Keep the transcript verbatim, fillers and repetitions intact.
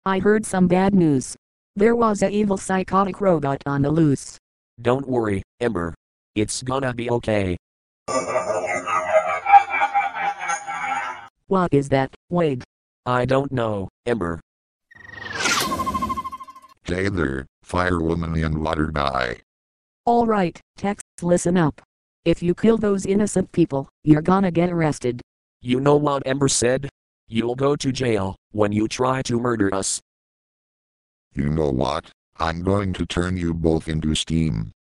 I heard some bad news. There was a evil psychotic robot on the loose. Don't worry, Ember. It's gonna be okay. What is that, Wade? I don't know, Ember. Hey there, firewoman and water guy. Alright, Tex, listen up. If you kill those innocent people, you're gonna get arrested. You know what Ember said? You'll go to jail when you try to murder us. You know what? I'm going to turn you both into steam.